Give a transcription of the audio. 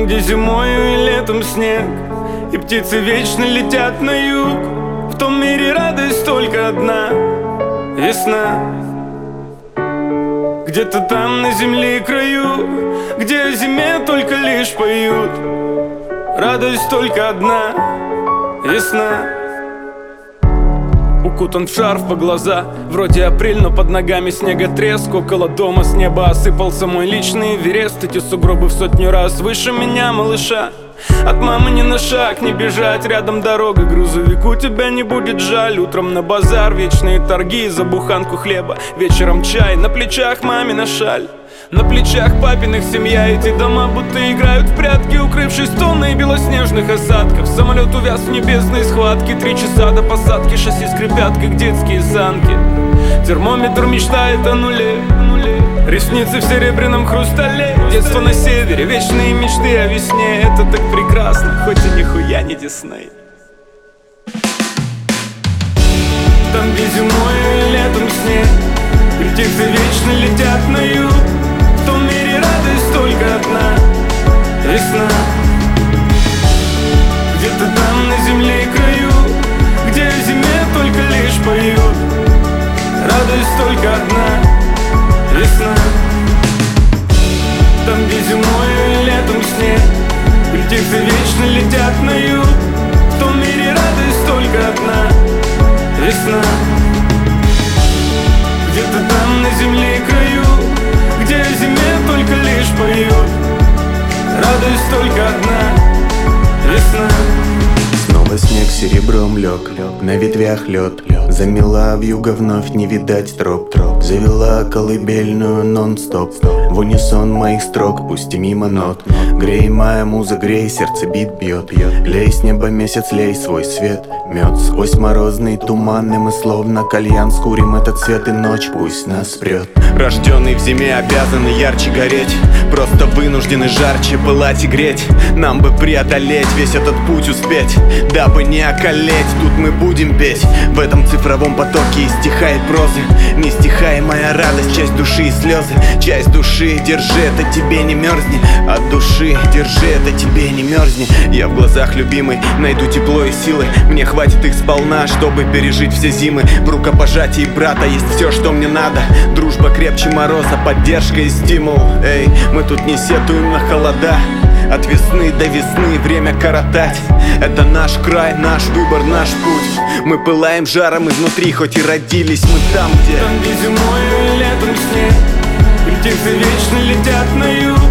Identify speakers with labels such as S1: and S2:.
S1: Там, где зимою и летом снег, и птицы вечно летят на юг. В том мире радость только одна — весна. Где-то там на земле краю, где о зиме только лишь поют, радость только одна — весна. Укутан в шарф по глаза, вроде апрель, но под ногами снеготреск. Около дома с неба осыпался мой личный Эверест. Эти сугробы в 100 раз выше меня, малыша. От мамы ни на шаг не бежать, рядом дорога, грузовику тебя не будет жаль. Утром на базар, вечные торги за буханку хлеба. Вечером чай, на плечах мамина шаль. На плечах папиных семья, эти дома будто играют в прятки, укрывшись тонной белоснежных осадков. Самолет увяз в небесной схватке, 3 часа до посадки, шасси скрипят, как детские санки. Термометр мечтает о нуле, ресницы в серебряном хрустале. Детство на севере, вечные мечты о весне. Это так прекрасно, хоть и нихуя не Дисней. Там, где зимой и летом снег, и птицы вечно летят на юг. В том мире радость только одна — весна. Где-то там на земле краю, где о зиме только лишь поют, радость только одна — весна. Там, где зимой и летом снег, и птицы вечно летят на юг. В том мире радость только одна — весна. Где-то там на земле краю, где о зиме только лишь поют, радость только одна — весна.
S2: Снова снег серебром лег, на ветвях лед. Замела вьюга, вновь не видать троп. Завела колыбельную нон-стоп. В унисон моих строк, пусть и мимо нот. Грей, моя муза, грей, сердце бьет. Лей с неба месяц, лей свой свет. Мед сквозь морозный туманный, мы словно кальян скурим этот свет, и ночь пусть нас прет. Рожденный в зиме обязаны ярче гореть, просто вынуждены жарче пылать и греть. Нам бы преодолеть весь этот путь, успеть, дабы не околеть. Тут мы будем петь, в этом цифровом потоке и стихает прозы. Не стихаемая радость, часть души и слезы. Часть души, держи, это тебе не мерзни. От души, держи, это тебе не мерзни. Я в глазах любимой найду тепло и силы. Мне хватит их сполна, чтобы пережить все зимы. В рукопожатии брата есть все, что мне надо. Дружба крепче мороза, поддержка и стимул. Эй, мы тут не сетуем на холода. От весны до весны время коротать. Это наш край, наш выбор, наш путь. Мы пылаем жаром изнутри, хоть и родились мы там, где
S1: зимой и летом снег, и птицы вечно летят на юг.